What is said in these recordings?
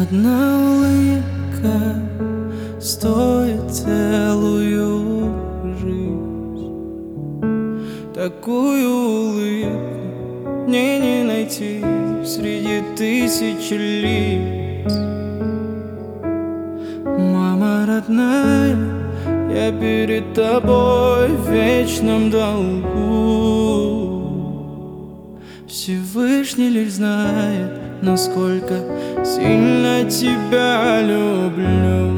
Одна улыбка стоит целую жизнь. Такую улыбку мне не найти среди тысячи лиц. Мама родная, я перед тобой в вечном долгу. Всевышний лишь знает, насколько сильно тебя люблю.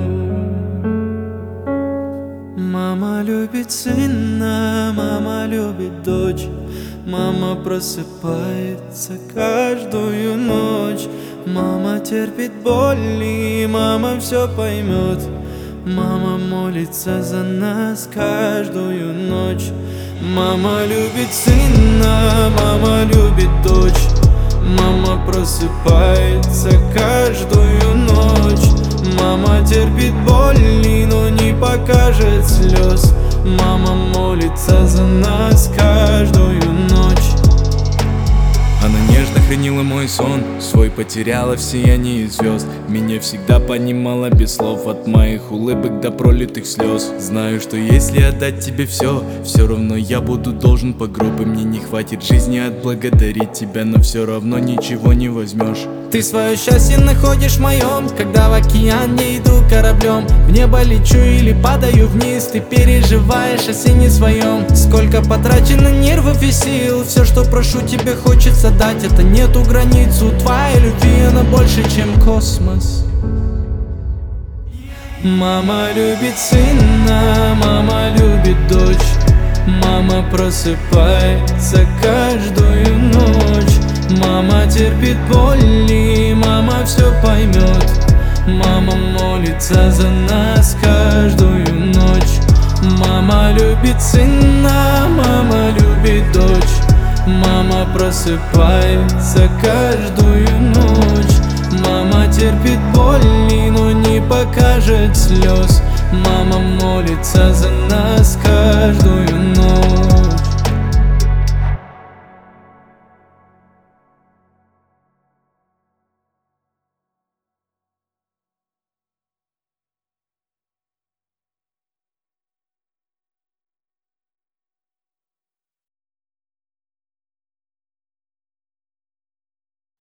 Мама любит сына, мама любит дочь. Мама просыпается каждую ночь. Мама терпит боли, мама все поймет. Мама молится за нас каждую ночь. Мама любит сына, мама любит дочь. Мама просыпается каждую ночь. Мама терпит боли, но не покажет слез. Мама молится за нас каждую ночь. Она нежно хранила мой сон, свой потеряла в сиянии звезд. Меня всегда понимала без слов, от моих улыбок до пролитых слез. Знаю, что если отдать тебе все равно я буду должен по гроб. И мне не хватит жизни отблагодарить тебя, но все равно ничего не возьмешь. Ты свое счастье находишь в моем, когда в океан не иду кораблем. В небо лечу или падаю вниз, ты переживаешь о сыне своем. Сколько потрачено нервов и сил, все, что прошу, тебе хочется дать. Это нету границ у твоей любви, она больше, чем космос. Мама любит сына, мама любит дочь. Мама просыпается каждую ночь. Мама терпит боли, мама все поймет. Мама молится за нас каждую ночь. Мама любит сына, мама любит дочь. Мама просыпается каждую ночь. Мама терпит боли, но не покажет слез. Мама молится за нас каждую ночь.